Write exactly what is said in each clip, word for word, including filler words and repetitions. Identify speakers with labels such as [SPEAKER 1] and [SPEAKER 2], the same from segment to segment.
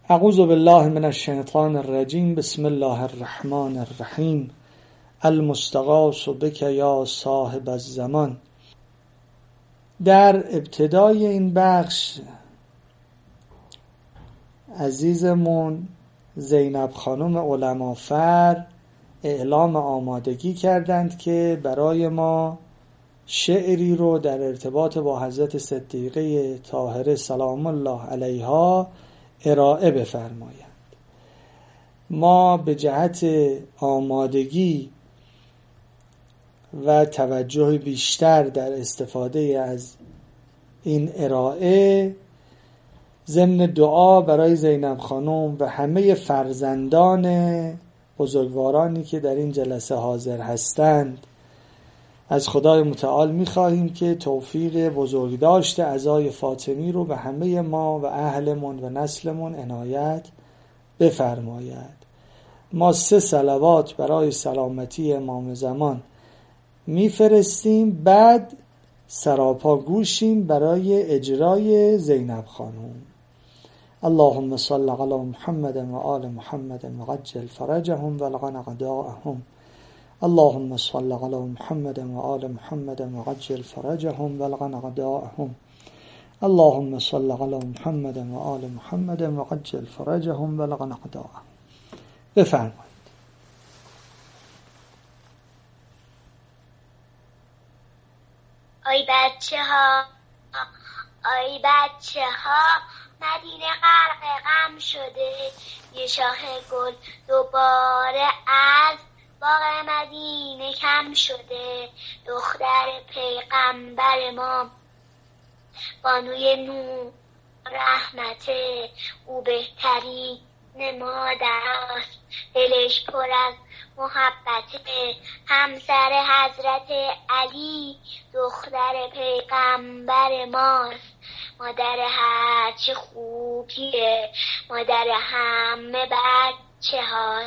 [SPEAKER 1] اعوذ بالله من الشیطان الرجیم. بسم الله الرحمن الرحیم. المستغاث بک یا صاحب الزمان. در ابتدای این بخش عزیزمون زینب خانم علمافر اعلام آمادگی کردند که برای ما شعری رو در ارتباط با حضرت صدیقه طاهره سلام الله علیها ارائه بفرمایند. ما به جهت آمادگی و توجه بیشتر در استفاده از این ارائه ضمن دعا برای زینب خانم و همه فرزندان بزرگوارانی که در این جلسه حاضر هستند از خدای متعال می‌خواهیم که توفیق بزرگداشت عزای فاطمی رو به همه ما و اهلمون و نسلمون عنایت بفرماید. ما سه صلوات برای سلامتی امام زمان میفرستیم، بعد سراپا گوشیم برای اجرای زینب خانم. اللهم صل علی محمد و آل محمد و عجل فرجهم و الغن اعداءهم. اللهم صل علی محمد و آل محمد و عجل فرجهم و الغن اعداءهم. اللهم صل علی محمد و آل محمد و عجل فرجهم و الغن اعداءهم. بفرمایید.
[SPEAKER 2] آی بچه ها، آی بچه ها، مدینه غرق غم شده، یه شاخ گل دوباره از باغ مدینه کم شده. دختر پیغمبر ما بانوی نور رحمته، او بهترین مادرست، دلش پر از محبته. همسر حضرت علی دختر پیغمبر ماست، مادر هرچه خوبیه، مادر همه بچه ها.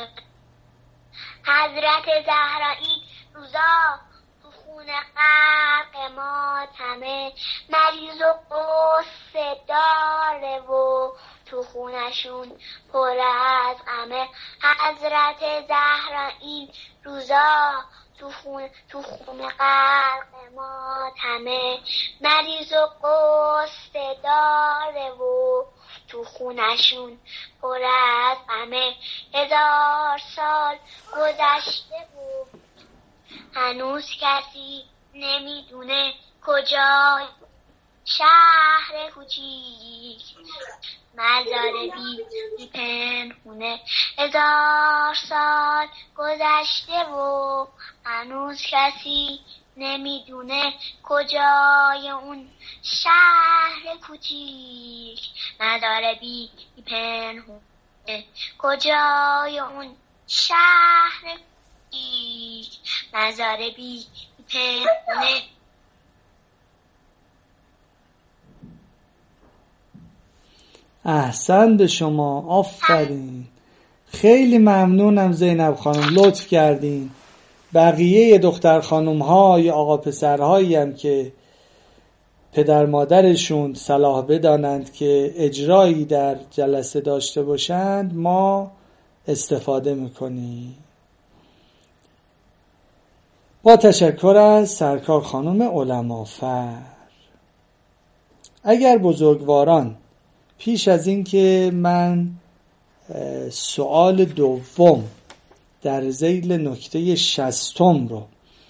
[SPEAKER 2] حضرت زهرا این روزا تو خون غرق ماتمه، مریض و قصه داره و تو خونشون پر از غمه. حضرت زهرا این روزا تو خون تو خون غرق ماتمه، مریض و قصه داره و تو خونشون پر از غمه. هزار سال گذشته و هنوز کسی نمیدونه کجای شهر کوچیک مزار بی بی پنهونه. هزار سال گذشته و هنوز کسی نمیدونه کجای اون شهر کوچیک مزار بی بی پنهونه. کجای اون شهر کوچیک مزار بی بی پنهونه.
[SPEAKER 1] احسن به شما، آفرین، خیلی ممنونم زینب خانم، لطف کردین. بقیه دختر خانم های آقا پسرهایی هم که پدر مادرشون صلاح بدانند که اجرایی در جلسه داشته باشند ما استفاده میکنیم. با تشکر از سرکار خانم علمافر. اگر بزرگواران پیش از این که من سوال دوم در ذیل نکته شصتم رو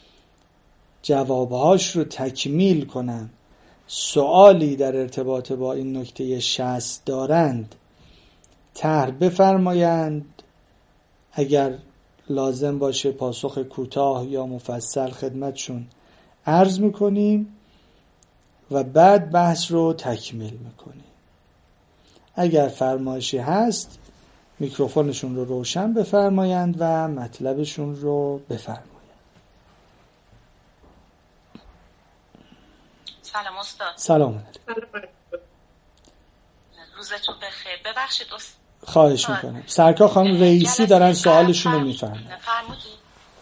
[SPEAKER 1] جوابهاش رو تکمیل کنم، سوالی در ارتباط با این نکته شصت دارند طرح بفرمایند. اگر لازم باشه پاسخ کوتاه یا مفصل خدمتشون عرض میکنیم و بعد بحث رو تکمیل میکنیم. اگر فرمایشی هست میکروفونشون رو روشن بفرمایند و مطلبشون رو بفرمایند.
[SPEAKER 3] سلام استاد.
[SPEAKER 1] سلام علیکم.
[SPEAKER 3] روزتون بخیر. ببخشید دوست.
[SPEAKER 1] خواهش میکنم. سرکار خانم رئیسی دارن سوالشون رو میفرمایند.
[SPEAKER 3] فرمودید.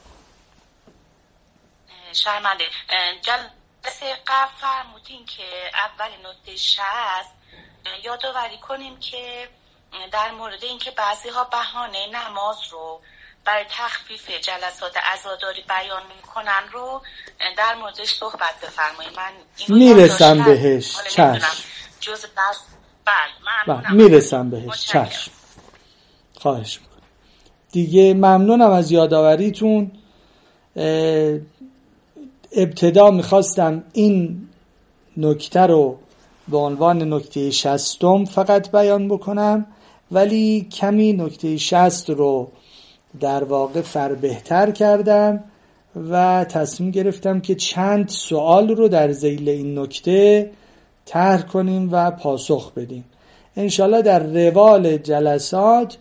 [SPEAKER 3] شرمنده. جلسه قبل فرمودین که اول نکته شصت یادآوری کنیم که در مورد اینکه بعضی ها بهانه نماز رو برای تخفیف جلسات عزاداری بیان میکنن رو در موردش صحبت بفرمایید. من
[SPEAKER 1] میرسم بهش. چشم.
[SPEAKER 3] جز دست بله
[SPEAKER 1] ممنونم. میرسم بهش. چشم. خواهش میکنم. دیگه ممنونم از یادآوریتون. ابتدا میخواستم این نکته رو به عنوان نکته شصتم فقط بیان بکنم، ولی کمی نکته شصت رو در واقع فربهتر کردم و تصمیم گرفتم که چند سوال رو در ذیل این نکته طرح کنیم و پاسخ بدیم. انشالله در روال جلسات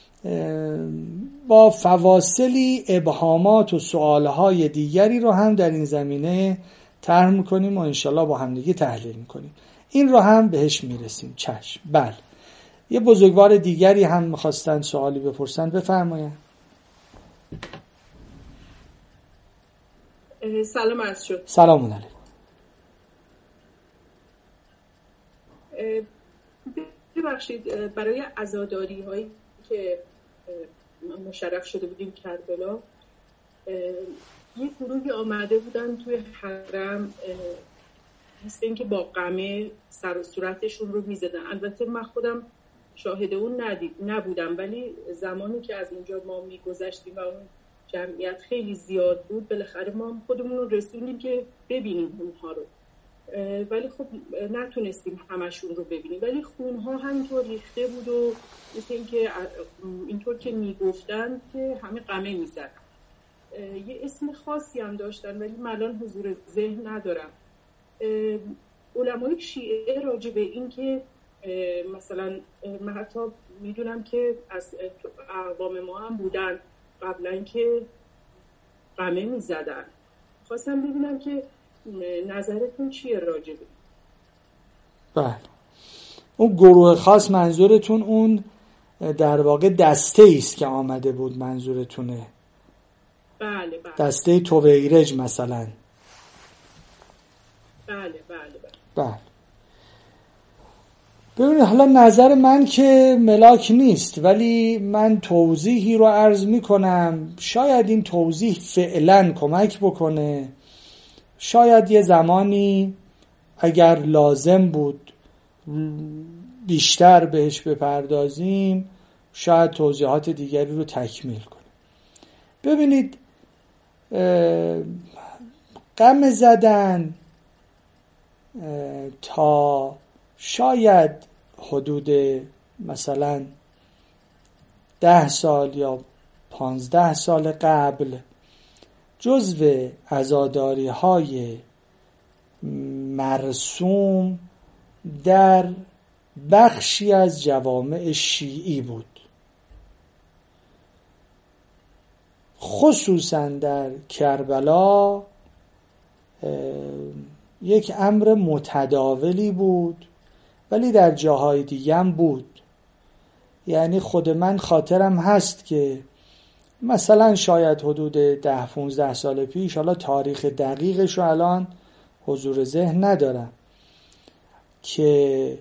[SPEAKER 1] با فواصلی ابهامات و سوالهای دیگری رو هم در این زمینه طرح میکنیم و انشالله با هم دیگه تحلیل میکنیم. این رو هم بهش میرسیم. چشم. بله. یه بزرگوار دیگری هم میخواستن سوالی بپرسن، بفرمایید.
[SPEAKER 4] سلام عرض شد.
[SPEAKER 1] سلام علیکم.
[SPEAKER 4] ببخشید، برای عزاداری هایی که مشرف شده بودیم کربلا، یه گروهی آمده بودن توی حرم، مثل این که با قمه سر و صورتشون رو میزدن. البته من خودم شاهد اون ندید نبودم، ولی زمانی که از اینجا ما میگذشتیم و اون جمعیت خیلی زیاد بود، بالاخره ما خودمون رو رسوندیم که ببینیم اونها رو، ولی خب نتونستیم همشون رو ببینیم. ولی خونها همینطور ریخته بود و مثل این که اینطور که میگفتن که همه قمه میزدن. یه اسم خاصی هم داشتن ولی من الان حضور ذهن ندارم. علمای شیعه راجع به این که مثلا من حتی میدونم که از اقوام ما هم بودن قبلا که قمه میزدن. خواستم ببینم که نظرتون چیه راجع به؟
[SPEAKER 1] بله. اون گروه خاص منظورتون اون در واقع دسته ایست که آمده بود منظورتونه؟
[SPEAKER 4] بله بله.
[SPEAKER 1] دسته تویرج مثلا؟
[SPEAKER 4] بله بله
[SPEAKER 1] بله. بله. ببینید، حالا نظر من که ملاک نیست، ولی من توضیحی رو عرض می کنم. شاید این توضیح فعلا کمک بکنه، شاید یه زمانی اگر لازم بود بیشتر بهش بپردازیم شاید توضیحات دیگری رو تکمیل کنیم. ببینید، قمه زدن تا شاید حدود مثلا ده سال یا پانزده سال قبل جزو عزاداری های مرسوم در بخشی از جوامع شیعی بود، خصوصا در کربلا یک امر متداولی بود، ولی در جاهای دیگه هم بود. یعنی خود من خاطرم هست که مثلا شاید حدود ده پونزده سال پیش، حالا تاریخ دقیقش رو الان حضور ذهن ندارم، که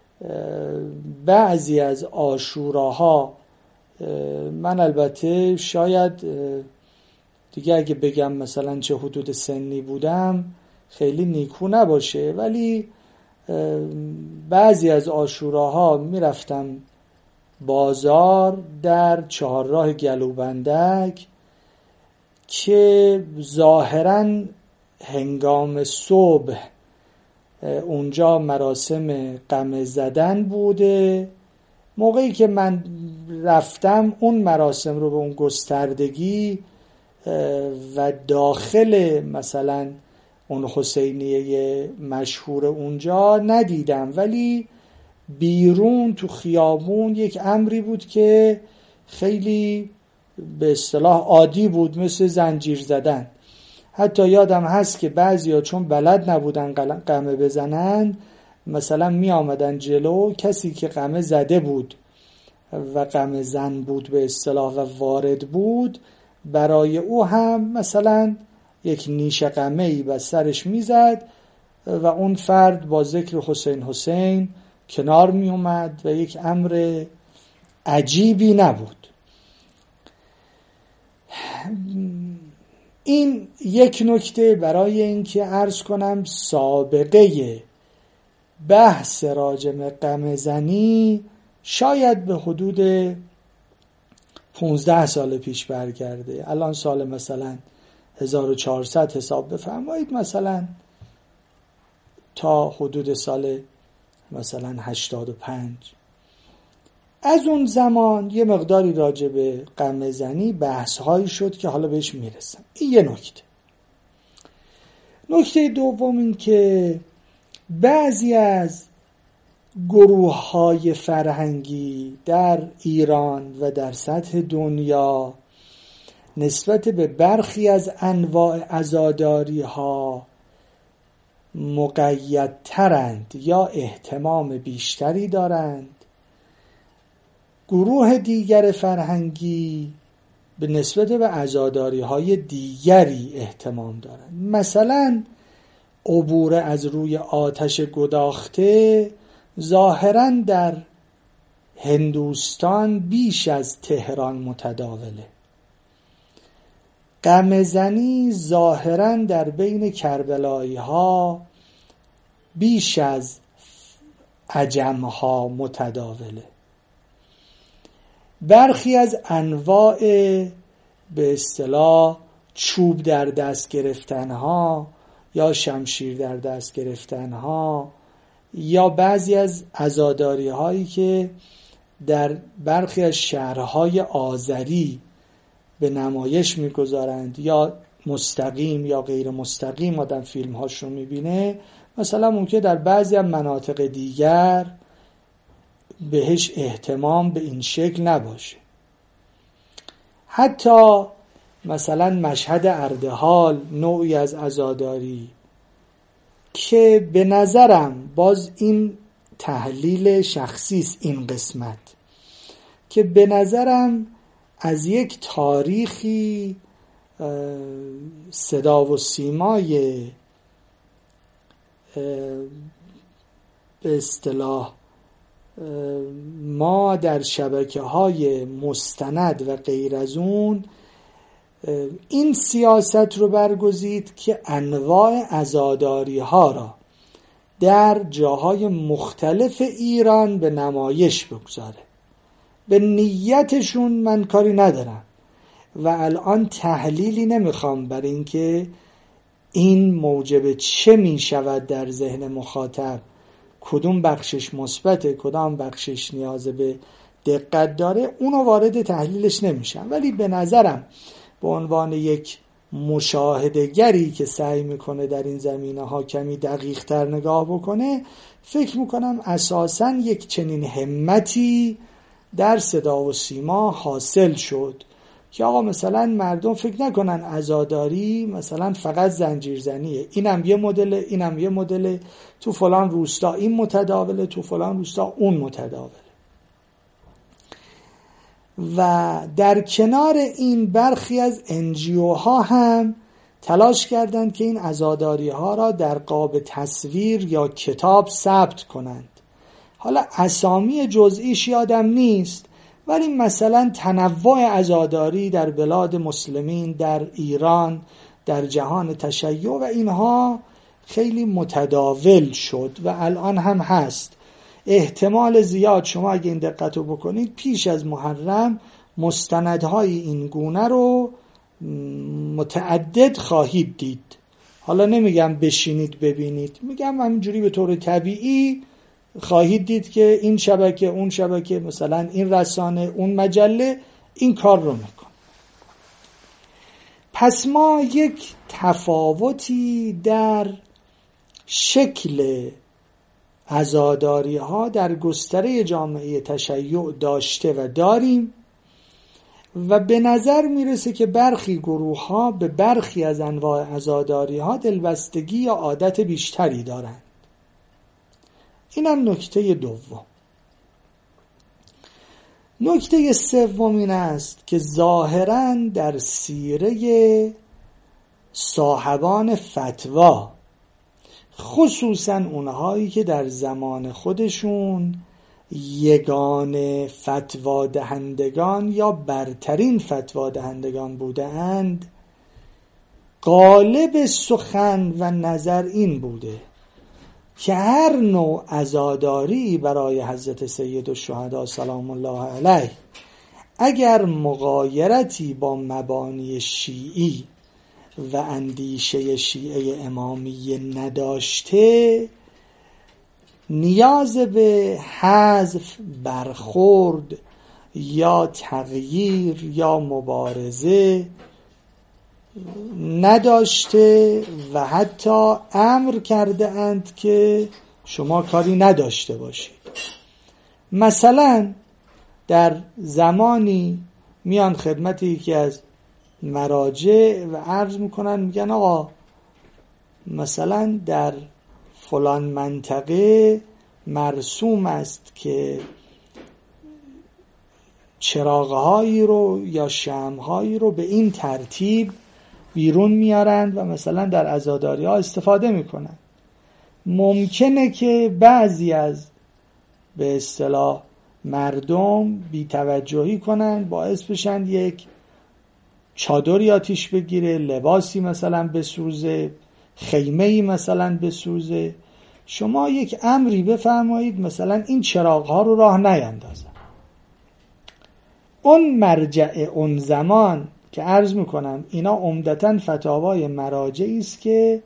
[SPEAKER 1] بعضی از عاشوراها، من البته شاید دیگه اگه بگم مثلا چه حدود سنی بودم خیلی نیکو نباشه، ولی بعضی از عاشوراها میرفتم بازار در چهارراه گلوبندک که ظاهراً هنگام صبح اونجا مراسم قمه زدن بوده. موقعی که من رفتم اون مراسم رو به اون گستردگی و داخل مثلا اون حسینیه مشهور اونجا ندیدم، ولی بیرون تو خیابون یک امری بود که خیلی به اصطلاح عادی بود، مثل زنجیر زدن. حتی یادم هست که بعضیا چون بلد نبودن قمه بزنن، مثلا می آمدن جلو کسی که قمه زده بود و قمه زن بود به اصطلاح و وارد بود، برای او هم مثلا یک نیش قمه‌ای بر سرش میزد و اون فرد با ذکر حسین حسین کنار می اومد و یک امر عجیبی نبود. این یک نکته برای اینکه عرض کنم سابقه بحث راجع غم زنی شاید به حدود پونزده سال پیش برگرده. الان سال مثلا هزار و چهارصد حساب بفرمایید، مثلا تا حدود سال مثلا هشتاد و پنج. از اون زمان یه مقداری راجع به غم زنی بحث هایی شد که حالا بهش میرسم. این یه نکته. نکته دوم این که بعضی از گروه های فرهنگی در ایران و در سطح دنیا نسبت به برخی از انواع عزاداری ها مقیدترند یا احتمام بیشتری دارند. گروه دیگر فرهنگی به نسبت به عزاداری های دیگری احتمام دارند. مثلا عبور از روی آتش گداخته ظاهراً در هندوستان بیش از تهران متداوله. غم زنی ظاهراً در بین کربلایی ها بیش از عجم ها متداوله. برخی از انواع به اصطلاح چوب در دست گرفتن ها یا شمشیر در دست گرفتن ها یا بعضی از عزاداری هایی که در برخی از شهرهای آذری به نمایش میگذارند یا مستقیم یا غیر مستقیم آدم فیلم هاش رو میبینه، مثلا ممکنه در بعضی از مناطق دیگر بهش اهتمام به این شکل نباشه. حتی مثلا مشهد اردحال نوعی از عزاداری که به نظرم، باز این تحلیل شخصی است این قسمت، که به نظرم از یک تاریخی صدا و سیمای به اصطلاح ما در شبکه‌های مستند و غیر از اون این سیاست رو برگزید که انواع عزاداری ها را در جاهای مختلف ایران به نمایش بگذاره. به نیتشون من کاری ندارم و الان تحلیلی نمیخوام برای اینکه این موجب چه میشود در ذهن مخاطب، کدوم بخشش مثبته کدام بخشش نیاز به دقت داره، اونو وارد تحلیلش نمیشم. ولی به نظرم به عنوان یک مشاهده‌گری که سعی میکنه در این زمینه ها کمی دقیق تر نگاه بکنه، فکر میکنم اساساً یک چنین همتی در صدا و سیما حاصل شد که آقا مثلا مردم فکر نکنن عزاداری مثلا فقط زنجیرزنیه، اینم یه مدل، اینم یه مدل، تو فلان روستا این متداوله، تو فلان روستا اون متداوله. و در کنار این برخی از انجیو ها هم تلاش کردند که این عزاداری ها را در قاب تصویر یا کتاب ثبت کنند. حالا اسامی جزئیش یادم نیست، ولی مثلا تنوع عزاداری در بلاد مسلمین، در ایران، در جهان تشیع و اینها خیلی متداول شد و الان هم هست. احتمال زیاد شما اگه این دقت رو بکنید پیش از محرم مستندهای این گونه رو متعدد خواهید دید. حالا نمیگم بشینید ببینید، میگم همینجوری به طور طبیعی خواهید دید که این شبکه اون شبکه مثلا این رسانه اون مجله این کار رو میکن. پس ما یک تفاوتی در شکل عزاداری ها در گستره جامعه تشیع داشته و داریم و به نظر میرسه که برخی گروه ها به برخی از انواع عزاداری ها دلبستگی یا عادت بیشتری دارند. اینم نکته دوم. نکته سوم این است که ظاهراً در سیره صاحبان فتوا، خصوصاً اونهایی که در زمان خودشون یگان فتوا دهندگان یا برترین فتوا دهندگان بودند، غالب سخن و نظر این بوده که هر نوع عزاداری برای حضرت سید الشهدا سلام الله علیه اگر مغایرتی با مبانی شیعی و اندیشه شیعه امامیه نداشته، نیاز به حذف، برخورد یا تغییر یا مبارزه نداشته و حتی امر کرده اند که شما کاری نداشته باشید. مثلا در زمانی میان خدمت یکی از مراجع و عرض میکنن، میگن آقا مثلا در فلان منطقه مرسوم است که چراغ‌هایی رو یا شمع‌هایی رو به این ترتیب بیرون میارند و مثلا در عزاداری ها استفاده میکنن. ممکنه که بعضی از به اصطلاح مردم بی‌توجهی کنن، باعث بشن یک چادری آتیش بگیره، لباسی مثلا بسوزه، خیمه‌ای مثلا بسوزه. شما یک امری بفرمایید مثلا این چراغ‌ها رو راه نیندازن. اون مرجع اون زمان که عرض میکنم اینا عمدتاً فتاوای مراجعی است که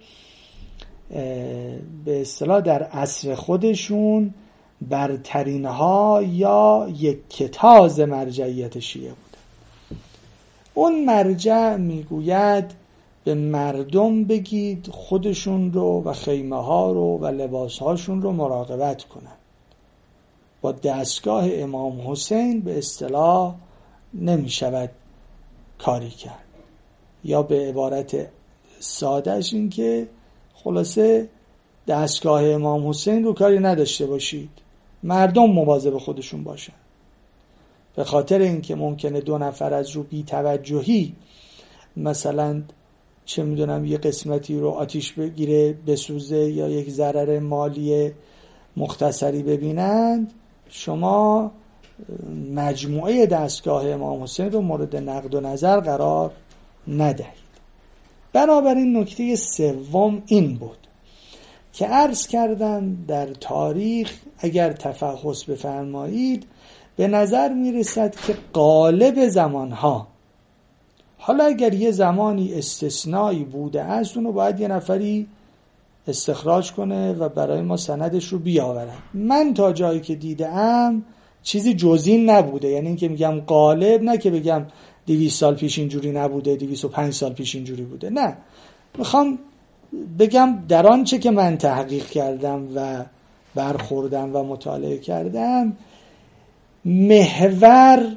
[SPEAKER 1] به اصطلاح در عصر خودشون برترین ها یا یک کتاز مرجعیت شیعه بود. اون مرجع میگوید به مردم بگید خودشون رو و خیمه ها رو و لباس هاشون رو مراقبت کنن. با دستگاه امام حسین به اصطلاح نمی شود کاری کرد، یا به عبارت سادهش این که خلاصه دستگاه امام حسین رو کاری نداشته باشید، مردم مواظب خودشون باشن. به خاطر اینکه ممکنه دو نفر از رو بی توجهی مثلا چه میدونم یه قسمتی رو آتیش بگیره بسوزه یا یک ضرر مالی مختصری ببینند، شما مجموعه دستگاه امام حسین رو مورد نقد و نظر قرار ندهید. بنابراین نکته سوم این بود که عرض کردم در تاریخ اگر تفحص بفرمایید به نظر میرسد که غالب زمانها، حالا اگر یه زمانی استثنایی بوده است اونو باید یه نفری استخراج کنه و برای ما سندش رو بیاورن. من تا جایی که دیدم چیزی جزئی نبوده، یعنی این که میگم غالب نه که بگم دویست سال پیش اینجوری نبوده، دویست و پنج سال پیش اینجوری بوده، نه، میخوام بگم در آنچه که من تحقیق کردم و برخوردم و مطالعه کردم، محور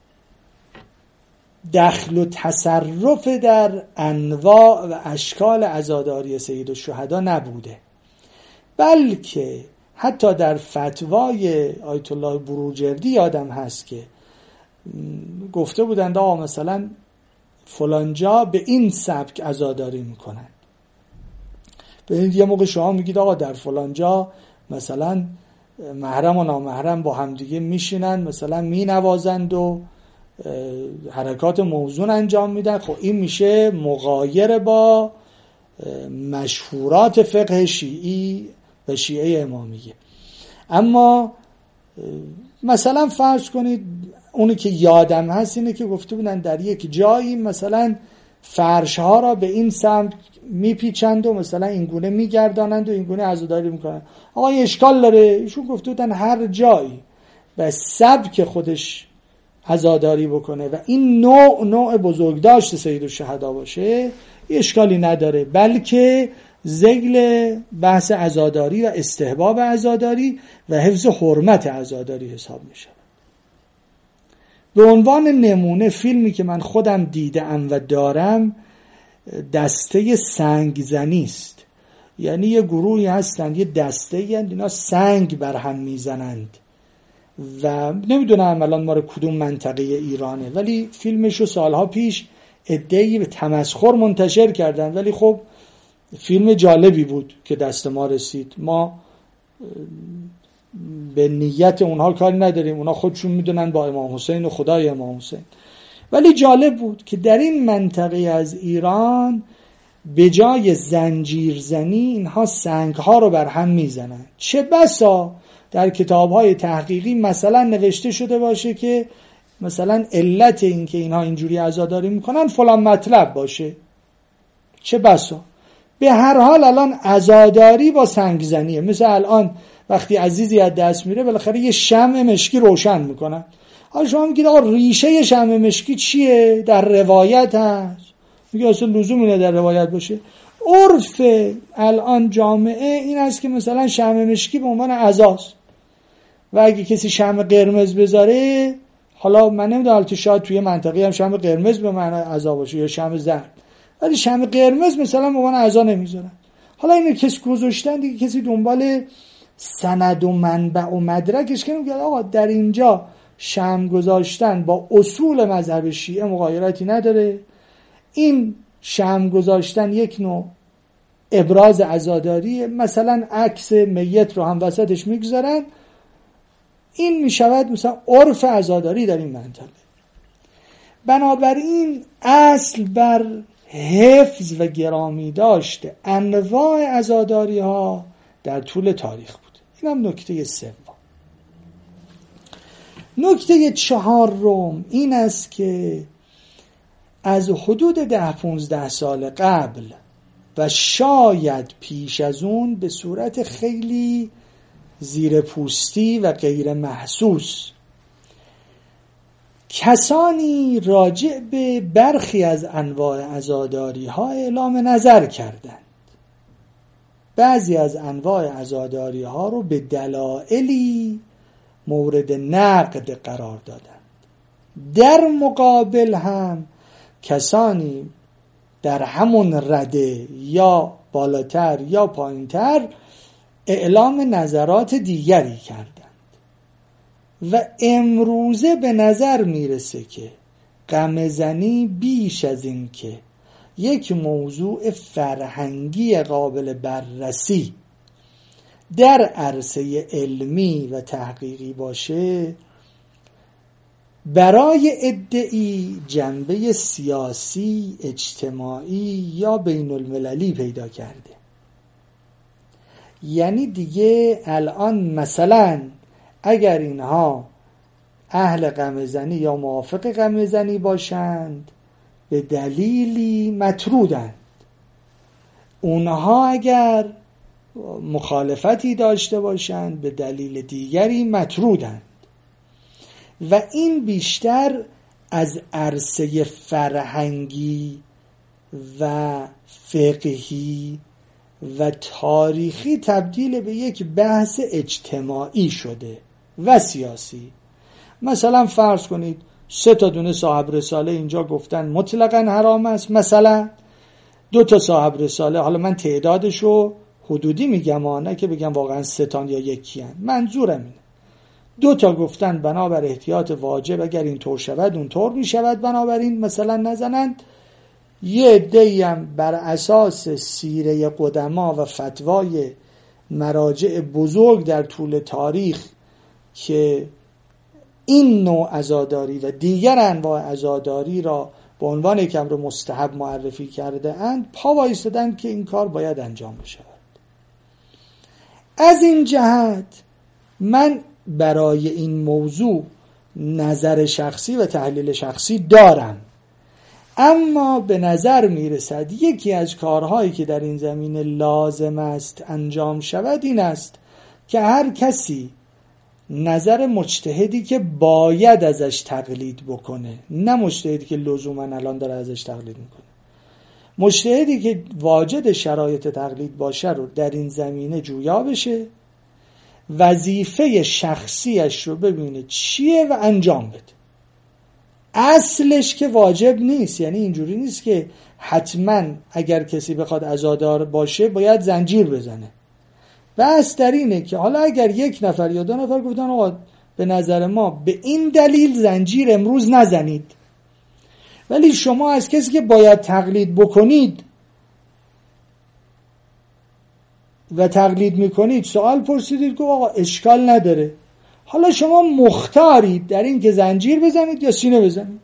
[SPEAKER 1] دخل و تصرف در انواع و اشکال عزاداری سید الشهدا نبوده، بلکه حتی در فتوای آیت الله بروجردی یادم هست که گفته بودند آقا مثلا فلانجا به این سبک عزاداری میکنن. ببینید یه موقع شما میگید آقا در فلانجا مثلا محرم و نامحرم با همدیگه میشینن مثلا مینوازند و حرکات موزون انجام میدن، خب این میشه مغایر با مشهورات فقه شیعی و شیعه امامیه. اما مثلا فرض کنید اونی که یادم هست اینه که گفته بودن در یک جایی مثلا فرشها را به این سمت میپیچند و مثلا اینگونه میگردانند و اینگونه عزاداری میکنند. آقا این اشکال داره، ایشون گفته بودن هر جایی به سبک خودش عزاداری بکنه و این نوع نوع بزرگداشت سید الشهدا باشه اشکالی نداره، بلکه ذیل بحث عزاداری و استحباب عزاداری و حفظ حرمت عزاداری حساب میشه. به عنوان نمونه فیلمی که من خودم دیدم و دارم دسته سنگزنی است، یعنی یه گروهی هستند یه دسته یعنی اینا سنگ بر هم میزنند و نمیدونم الان ما رو کدوم منطقه ایرانه، ولی فیلمشو سالها پیش عده‌ای به تمسخر منتشر کردن، ولی خب فیلم جالبی بود که دست ما رسید. ما به نیت اونها کاری نداریم، اونها خودشون میدونن با امام حسین و خدای امام حسین. ولی جالب بود که در این منطقه از ایران به جای زنجیرزنی اینها سنگها رو بر هم میزنن. چه بسا در کتاب‌های تحقیقی مثلا نوشته شده باشه که مثلا علت این که اینها اینجوری عزاداری میکنن فلان مطلب باشه، چه بسا. به هر حال الان عزاداری با سنگزنیه. مثل الان وقتی عزیزی از دست میره بالاخره یه شمع مشکی روشن میکنن. حالا شما میگید آقا ریشه شمع مشکی چیه؟ در روایت هست. میگه اصلا لزوم اینه در روایت باشه. عرف الان جامعه این است که مثلا شمع مشکی به عنوان عزاست و اگه کسی شمع قرمز بذاره، حالا من نمیدونم تو شاید توی منطقه هم شمع قرمز به معنی عزا باشه یا شمع زرد، ولی شمع قرمز مثلا به عنوان عزا نمیذارن. حالا اینو کسی گذاشتن دیگه، کسی دنبال سند و منبع و مدرکش که میگه آقا در اینجا شمع گذاشتن با اصول مذهب شیعه مغایرتی نداره، این شمع گذاشتن یک نوع ابراز عزاداریه، مثلا عکس میت رو هم وسطش میگذارن، این میشود مثلا عرف عزاداری در این منطقه. بنابراین اصل بر حفظ و گرامی داشته انواع عزاداری ها در طول تاریخ بود. این هم نکته سوم. نکته چهارم این است که از حدود ده پونزده سال قبل و شاید پیش از اون به صورت خیلی زیر پوستی و غیر محسوس کسانی راجع به برخی از انواع عزاداری ها اعلام نظر کردند. بعضی از انواع عزاداری ها رو به دلایلی مورد نقد قرار دادند. در مقابل هم کسانی در همون رده یا بالاتر یا پایینتر اعلام نظرات دیگری کردند و امروزه به نظر میرسه که غمزنی بیش از این که یک موضوع فرهنگی قابل بررسی در عرصه علمی و تحقیقی باشه، برای ادعی جنبه سیاسی، اجتماعی یا بین المللی پیدا کرده. یعنی دیگه الان مثلا اگر اینها اهل غمزنی یا موافق غمزنی باشند به دلیلی مطرودند، اونها اگر مخالفتی داشته باشند به دلیل دیگری مطرودند و این بیشتر از عرصه فرهنگی و فقهی و تاریخی تبدیل به یک بحث اجتماعی شده و سیاسی. مثلا فرض کنید سه تا دونه صاحب رساله اینجا گفتن مطلقاً حرام است، مثلا دو تا صاحب رساله، حالا من تعدادشو حدودی میگم نه که بگم واقعا سه تا یا یکی هن. منظورم اینه دو تا گفتن بنابر احتیاط واجب اگر این طور شود اون طور می شود، بنابراین مثلا نزنند. یه عده‌ای هم بر اساس سیره قدما و فتوای مراجع بزرگ در طول تاریخ که این نوع عزاداری و دیگر انواع عزاداری را به عنوان یک امر مستحب معرفی کرده اند، پا وایستادند که این کار باید انجام بشود. از این جهت من برای این موضوع نظر شخصی و تحلیل شخصی دارم، اما به نظر میرسد یکی از کارهایی که در این زمینه لازم است انجام شود این است که هر کسی نظر مجتهدی که باید ازش تقلید بکنه، نه مجتهدی که لزوما الان داره ازش تقلید میکنه، مجتهدی که واجد شرایط تقلید باشه رو در این زمینه جویا بشه، وظیفه شخصیش رو ببینه چیه و انجام بده. اصلش که واجب نیست، یعنی اینجوری نیست که حتما اگر کسی بخواد عزادار باشه باید زنجیر بزنه. بس در اینه که حالا اگر یک نفر یا دو نفر گفتن آقا به نظر ما به این دلیل زنجیر امروز نزنید، ولی شما از کسی که باید تقلید بکنید و تقلید میکنید، سوال پرسیدید که آقا اشکال نداره، حالا شما مختارید در این که زنجیر بزنید یا سینه بزنید.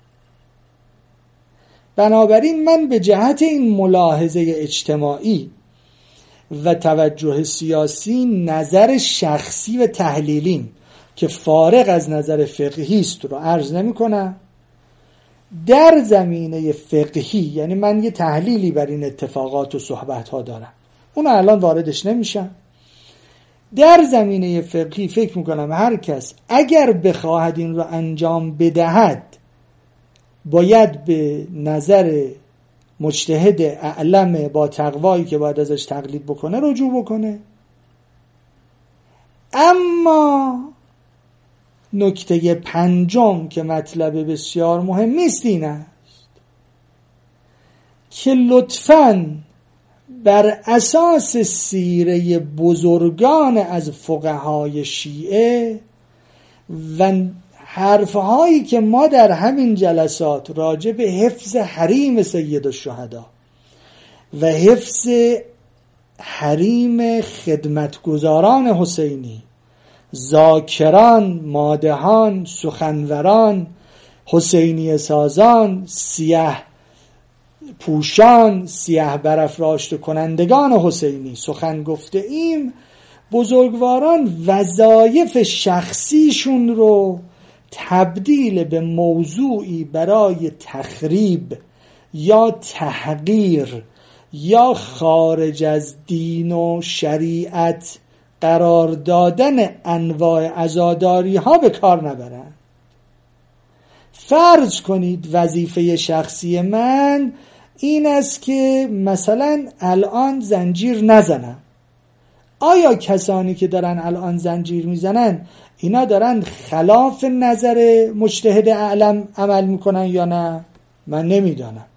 [SPEAKER 1] بنابراین من به جهت این ملاحظه اجتماعی و توجه سیاسی نظر شخصی و تحلیلیم که فارغ از نظر فقهی است رو عرض نمی کنم. در زمینه فقهی یعنی من یه تحلیلی بر این اتفاقات و صحبت ها دارم، اون الان واردش نمیشم. در زمینه فقهی فکر میکنم هر کس اگر بخواهد این رو انجام بدهد باید به نظر مجتهد اعلم با تقوایی که باید ازش تقلید بکنه رجوع بکنه. اما نکته پنجم که مطلب بسیار مهمی است این است که لطفاً بر اساس سیره بزرگان از فقهای شیعه و حرفهایی که ما در همین جلسات راجع به حفظ حریم سید الشهدا و حفظ حریم خدمتگزاران حسینی، ذاکران، مادحان، سخنوران، حسینی سازان، سیاه پوشان، سیاه برافراشته کنندگان حسینی سخن گفته ایم، بزرگواران وظایف شخصیشون رو تبدیل به موضوعی برای تخریب یا تحقیر یا خارج از دین و شریعت قرار دادن انواع عزاداری ها به کار نبرن. فرض کنید وظیفه شخصی من این است که مثلا الان زنجیر نزنم. آیا کسانی که دارن الان زنجیر میزنن اینا دارن خلاف نظر مجتهد اعلم عمل میکنن یا نه؟ من نمیدانم.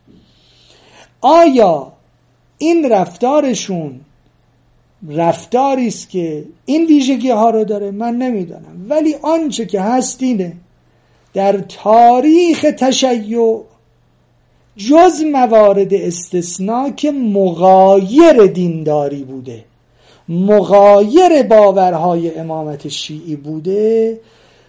[SPEAKER 1] آیا این رفتارشون رفتاری است که این ویژگی ها رو داره؟ من نمیدانم. ولی آنچه که هست اینه در تاریخ تشیع جز موارد استثناء که مغایر دینداری بوده، مغایر باورهای امامت شیعی بوده،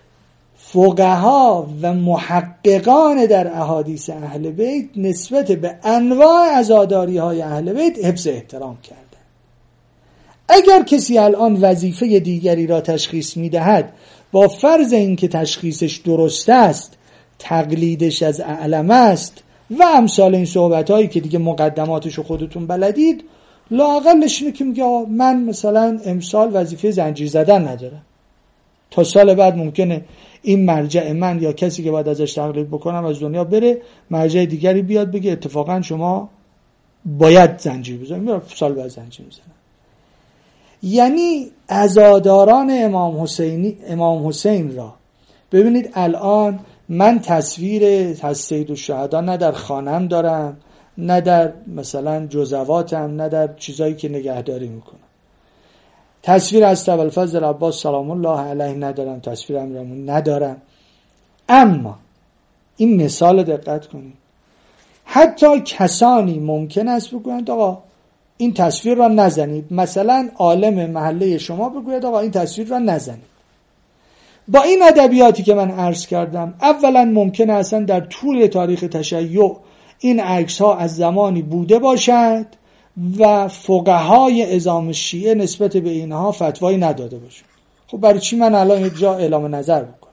[SPEAKER 1] فقها و محققان در احادیث اهل بیت نسبت به انواع عزاداری های اهل بیت حفظ احترام کردن. اگر کسی الان وظیفه دیگری را تشخیص میدهد با فرض اینکه تشخیصش درست است، تقلیدش از اعلم است و امثال این صحبت هایی که دیگه مقدماتشو خودتون بلدید، لااقلش اینه که میگه من مثلا امسال وظیفه زنجیر زدن ندارم، تا سال بعد ممکنه این مرجع من یا کسی که باید ازش تقلید بکنم از دنیا بره، مرجع دیگری بیاد بگه اتفاقا شما باید زنجیر بزنید، میره سال بعد زنجیر میزنم. یعنی عزاداران امام حسینی امام حسین را ببینید، الان من تصویر از سید الشهدا نه در خانم دارم، نه در مثلا جزواتم، نه در چیزایی که نگهداری میکنم. تصویر از ابوالفضل عباس سلام الله علیه ندارم، تصویر امیرالمومنین ندارم. اما این مثال دقت کنید، حتی کسانی ممکن است بگویند آقا این تصویر را نزنید، مثلا عالم محله شما بگوید آقا این تصویر را نزنید. با این ادبیاتی که من عرض کردم، اولا ممکنه اصلا در طول تاریخ تشیع این عکس ها از زمانی بوده باشد و فقهای عظام شیعه نسبت به اینها فتوایی نداده باشد. خب برای چی من الان یک جا اعلام نظر بکنم؟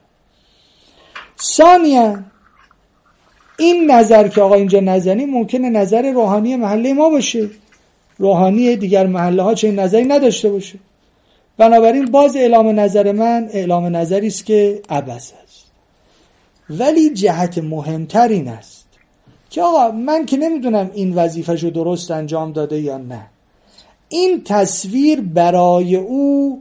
[SPEAKER 1] ثانیا این نظر که آقا اینجا نزنی ممکنه نظر روحانی محله ما باشه، روحانی دیگر محله ها چه نظری نداشته باشه. بنابراین باز اعلام نظر من اعلام نظری است که عبث است. ولی جهت مهمتر این است که آقا من که نمیدونم این وظیفه‌شو درست انجام داده یا نه، این تصویر برای او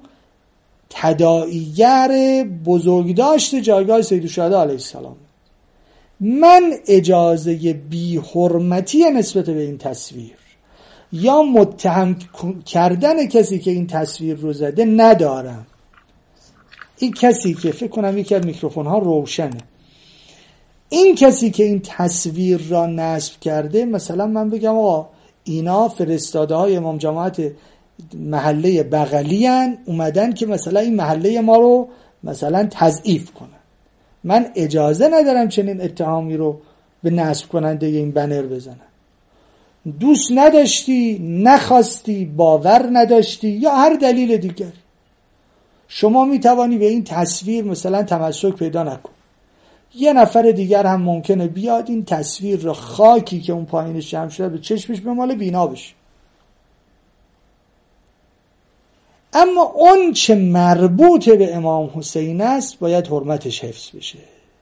[SPEAKER 1] تداعیگر بزرگداشت جایگاه سید الشهدا علیه السلام. من اجازه بی حرمتی نسبت به این تصویر یا متهم کردن کسی که این تصویر رو زده ندارم. این کسی که فکر کنم یکی از میکروفون ها روشنه، این کسی که این تصویر را نصب کرده، مثلا من بگم آقا اینا فرستاده های امام جماعت محله بغلی هن اومدن که مثلا این محله ما رو مثلا تضعیف کنن. من اجازه ندارم چنین اتهامی رو به نصب کننده این بنر بزنم. دوست نداشتی، نخواستی، باور نداشتی یا هر دلیل دیگر، شما میتوانی به این تصویر مثلا تمسک پیدا نکن. یه نفر دیگر هم ممکنه بیاد این تصویر رو، خاکی که اون پایینش جمع شده، به چشمش بماله، بینا بشه. اما اون چه مربوط به امام حسین است باید حرمتش حفظ بشه.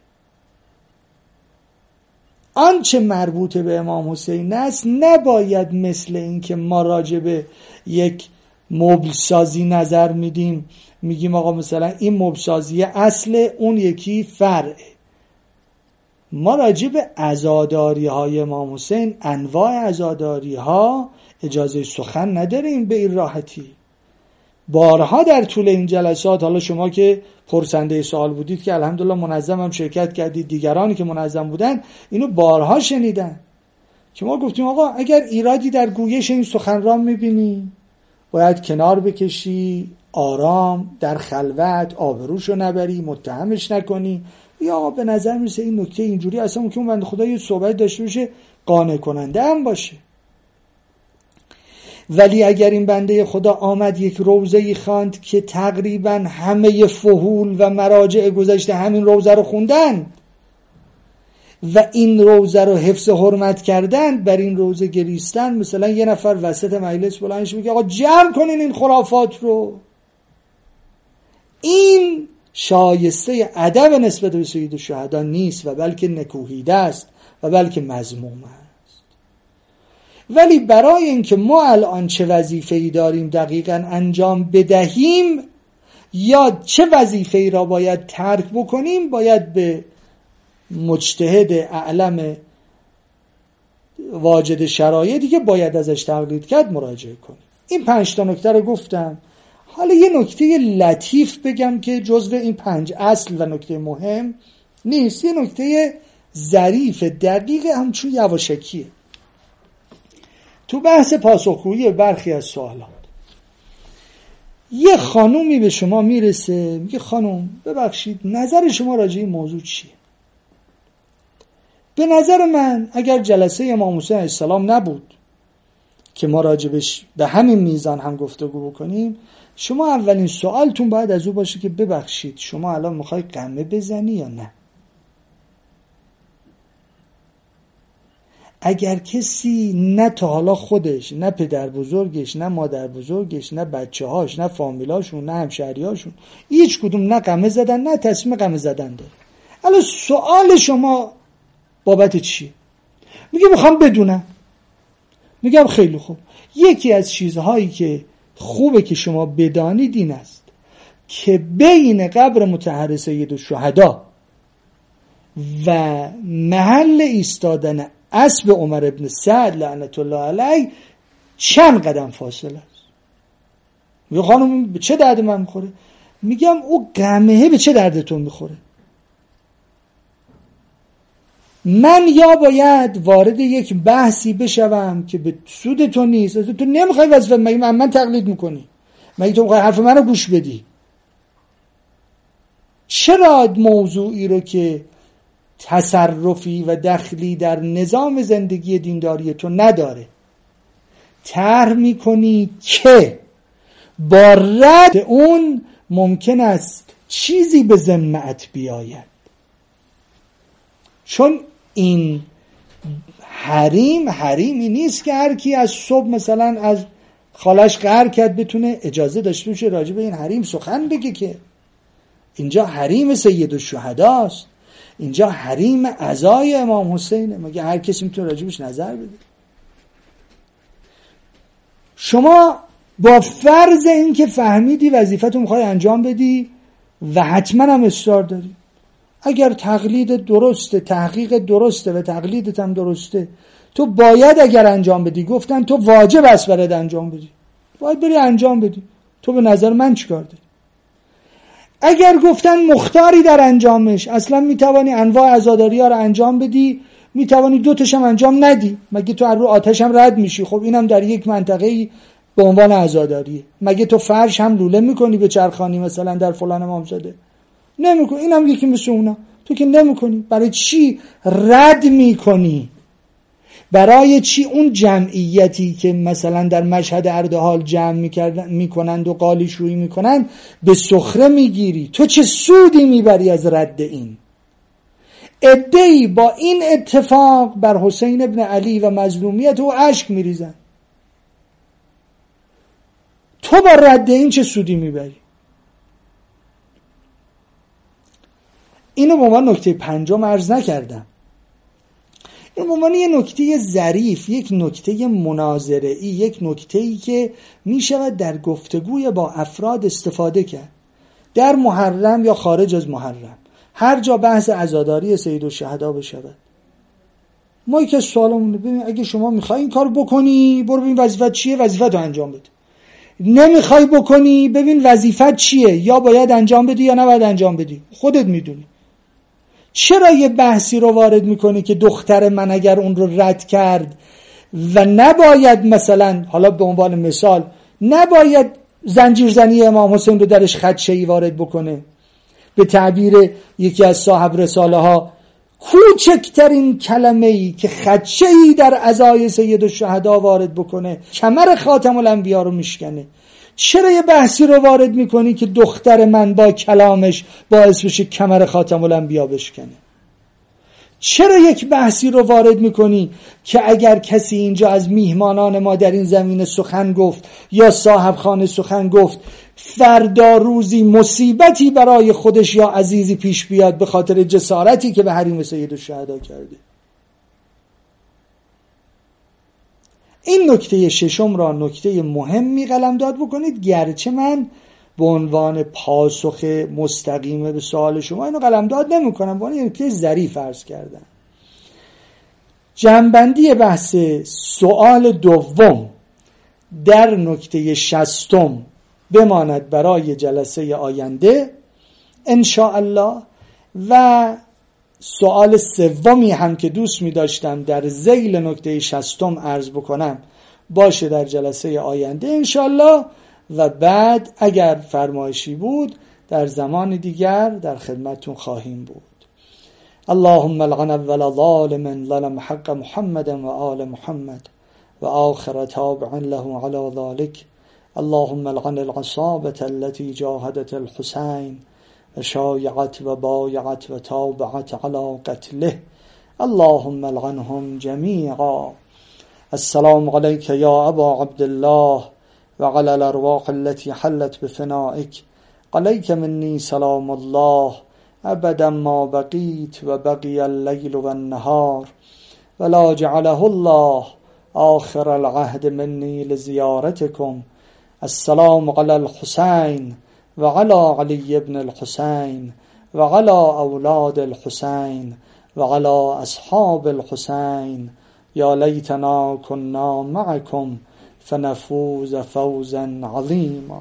[SPEAKER 1] آنچه مربوط به امام حسین است نباید مثل این که ما راجع به یک مبل سازی نظر میدیم، میگیم آقا مثلا این مبل سازی اصل، اون یکی فرع. ما راجع به عزاداری های امام حسین، انواع عزاداری ها، اجازه سخن نداریم به این راحتی. بارها در طول این جلسات، حالا شما که پرسنده سوال بودید که الحمدلله منظم هم شرکت کردید، دیگرانی که منظم بودن اینو بارها شنیدن که ما گفتیم آقا اگر ایرادی در گویش این سخنران میبینی باید کنار بکشی، آرام در خلوت، آبروشو نبری، متهمش نکنی، یا آقا به نظر میرسه این نکته اینجوری اصلا ممکنه بنده خدا یه صحبت داشته باشه قانع کننده هم باشه. ولی اگر این بنده خدا آمد یک روزه‌ای خواند که تقریبا همه فحول و مراجع گذشته همین روزه رو خوندن و این روزه رو حفظ حرمت کردن، بر این روزه گریستن، مثلا یه نفر وسط مجلس بلندش میگه آقا جمع کنین این خرافات رو، این شایسته ادب نسبت به سید الشهدا نیست و بلکه نکوهیده است و بلکه مذموم است. ولی برای اینکه ما الان چه وظیفه‌ای داریم دقیقاً انجام بدهیم یا چه وظیفه‌ای را باید ترک بکنیم، باید به مجتهد اعلم واجد شرایطی که باید ازش تقلید کرد مراجعه کنیم. این پنج تا نکته رو گفتم. حالا یه نکته لطیف بگم که جزو این پنج اصل و نکته مهم نیست، یه نکته ظریف دقیق همچون یواشکیه. تو بحث پاسخگویی برخی از سوالات یه خانومی به شما میرسه میگه خانوم ببخشید نظر شما راجع این موضوع چیه؟ به نظر من اگر جلسه امام حسین علیه السلام نبود که ما راجبش به همین میزان هم گفتگو بکنیم، شما اولین سوالتون باید از او باشه که ببخشید شما الان میخوای قمه بزنی یا نه؟ اگر کسی نه تا حالا خودش، نه پدر بزرگش، نه مادر بزرگش، نه بچه هاش، نه فامیلاشون، نه همشهری هاشون، هیچ کدوم نه قمه زدن نه تصمیم قمه زدن داره، الان سوال شما بابت چیه؟ میگه میخوام بدونم. میگم خیلی خوب، یکی از چیزهایی که خوبه که شما بدانید این است که بین قبر مطهر سید الشهدا و محل ایستادن اسب عمر ابن سعد لعنت الله علیه چند قدم فاصله است. میگه خانم به چه درد من میخوره؟ میگم او قمه به چه دردتون میخوره؟ من یا باید وارد یک بحثی بشوم که به سود تو نیست، تو نمیخوای وظیفه مگه من, من تقلید میکنی؟ مگه تو میخوای حرف منو گوش بدی؟ چرا موضوعی رو که تصرفی و دخلی در نظام زندگی دینداری تو نداره طرح میکنی که با رد اون ممکن است چیزی به ذمت بیاید؟ چون این حریم حریمی نیست که هر کی از صبح مثلا از خالش قهر کرد بتونه اجازه داشته باشه راجع به این حریم سخن بگه، که اینجا حریم سید الشهداست، اینجا حریم عزای امام حسینه، مگه هر کسی میتونه راجبش نظر بده؟ شما با فرض این که فهمیدی وظیفتو میخوای انجام بدی و حتما هم اصرار داری، اگر تقلید درسته، تحقیق درسته و تقلیدت هم درسته، تو باید اگر انجام بدی، گفتن تو واجب است برات انجام بدی، باید بری انجام بدی. تو به نظر من چیکار داری؟ اگر گفتن مختاری در انجامش، اصلا میتوانی انواع عزاداری ها رو انجام بدی، میتوانی دو تاشم انجام ندی، مگه تو رو آتش هم رد میشی؟ خب اینم در یک منطقه به عنوان عزاداری. مگه تو فرش هم لوله میکنی به چرخانی مثلا در فلان امامزاده؟ نمیکنی. این هم یکی مثل اونا. تو که نمیکنی. برای چی رد میکنی؟ برای چی اون جمعیتی که مثلا در مشهد اردحال جمع میکردن میکنند و قالی شویی میکنند به سخره میگیری؟ تو چه سودی میبری از رد این؟ عده‌ای با این اتفاق بر حسین ابن علی و مظلومیت او اشک میریزن. تو با رد این چه سودی میبری؟ اینو به عنوان نکته پنجم عرض نکردم. این به عنوان یک نکته ظریف، یک نکته مناظره‌ای، یک نکته‌ای که میشود در گفتگوی با افراد استفاده کرد، در محرم یا خارج از محرم، هر جا بحث عزاداری سیدالشهدا بشود. ما یک سوالمونه، ببین اگه شما میخوای این کار بکنی برو ببین وظیفت چیه، وظیفتو انجام بده. نمیخوای بکنی ببین وظیفت چیه، یا باید انجام بدی یا نباید انجام بدی، خودت میدونی. چرا یه بحثی رو وارد میکنی که دختر من اگر اون رو رد کرد و نباید مثلا، حالا به عنوان مثال، نباید زنجیرزنی امام حسین رو درش خدشه‌ای وارد بکنه؟ به تعبیر یکی از صاحب رساله ها، کوچکترین کلمه‌ای که خدشه‌ای در عزای سیدالشهدا وارد بکنه کمر خاتم الانبیا رو میشکنه. چرا یه بحثی رو وارد میکنی که دختر من با کلامش باعث بشه کمر خاتم الانبیا بشکنه؟ چرا یک بحثی رو وارد میکنی که اگر کسی اینجا از میهمانان ما در این زمینه سخن گفت یا صاحب خانه سخن گفت، فردا روزی مصیبتی برای خودش یا عزیزی پیش بیاد به خاطر جسارتی که به حریم سیدالشهدا کرده؟ این نکته ششم را نکته مهمی قلمداد بکنید، گرچه من به عنوان پاسخ مستقیم به سوال شما اینو قلمداد نمی کنم، با این نکته ظریف عرض کردم. جنبندی بحث سوال دوم در نکته شصتم بماند برای جلسه آینده ان شاء الله، و سوال سومی هم که دوست می داشتم در ذیل نکته شصتم عرض بکنم باشه در جلسه آینده ان شاء الله، و بعد اگر فرمایشی بود در زمان دیگر در خدمتتون خواهیم بود. اللهم العن اول ظالم ظلم حق محمد و آل محمد و آخر تابع له على ذلك. اللهم العن العصابة التي جاهدت الحسين وشايعت وبايعت وتابعت على قتله. اللهم العنهم جميعا. السلام عليك يا أبا عبد الله وعلى الأرواح التي حلت بفنائك. عليك مني سلام الله أبدا ما بقيت وبقي الليل والنهار، ولا جعله الله آخر العهد مني لزيارتكم. السلام على الحسين وعلى علي بن الحسين وعلى أولاد الحسين وعلى أصحاب الحسين. يا ليتنا كنا معكم فنفوز فوزا عظيما.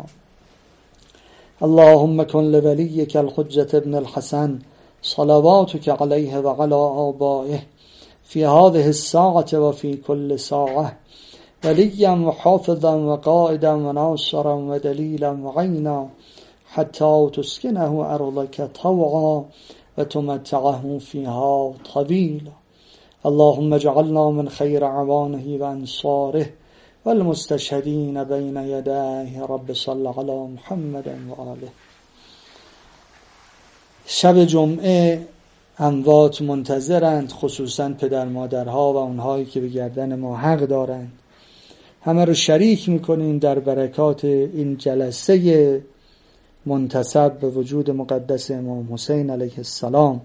[SPEAKER 1] اللهم كن لوليك الحجة ابن الحسن صلواتك عليه وعلى آبائه في هذه الساعة وفي كل ساعة وليا وحافظا وقائدا وناصرا ودليلا وعينا حتى تسكنه أرضك طوعا وتمتعه فيها طويلا. اللهم اجعلنا من خير عوانه وأنصاره والمستشهدين بين يديه. رب صل على محمد و آله. شب جمعه اموات منتظرند، خصوصا پدر مادرها و اونهایی که به گردن ما حق دارند. همه رو شریک میکنیم در برکات این جلسه منتسب به وجود مقدس امام حسین علیه السلام،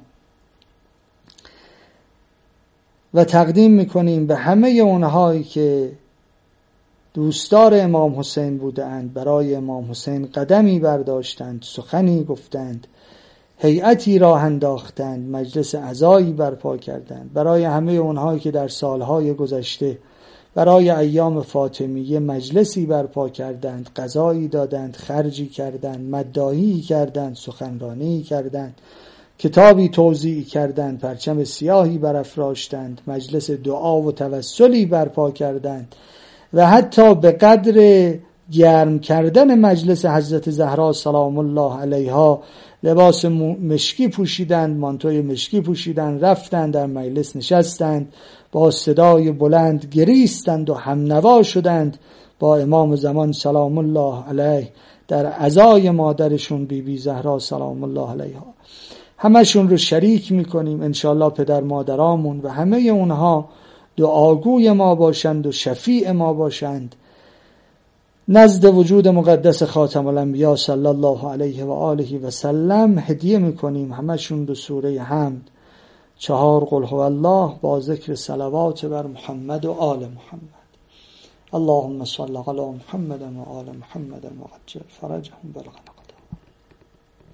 [SPEAKER 1] و تقدیم میکنیم به همه اونهایی که دوستدار امام حسین بودند، برای امام حسین قدمی برداشتند، سخنی گفتند، هیئتی راه انداختند، مجلس عزایی برپا کردند. برای همه اونهایی که در سالهای گذشته برای ایام فاطمیه مجلسی برپا کردند، غذایی دادند، خرجی کردند، مداحی کردند، سخنرانی کردند، کتابی توزیع کردند، پرچم سیاهی برافراشتند، مجلس دعا و توسلی برپا کردند و حتی به قدر گرم کردن مجلس حضرت زهرا سلام الله علیها لباس مشکی پوشیدند، مانتوی مشکی پوشیدند، رفتند در مجلس نشستند، با صدای بلند گریستند و همنوا شدند با امام زمان سلام الله علیه در عزای مادرشون بی بی زهرا سلام الله علیها. همشون رو شریک میکنیم انشاءالله پدر مادرامون و همه اونها دعاگوی ما باشند و شفیع ما باشند نزد وجود مقدس خاتم الانبیا صلی الله علیه و آله و سلم. هدیه میکنیم همشون به سوره حمد چهار قل هو الله با ذکر صلوات بر محمد و آل محمد. اللهم صل علی محمد و آل محمد و عجل فرجهم بالغنم.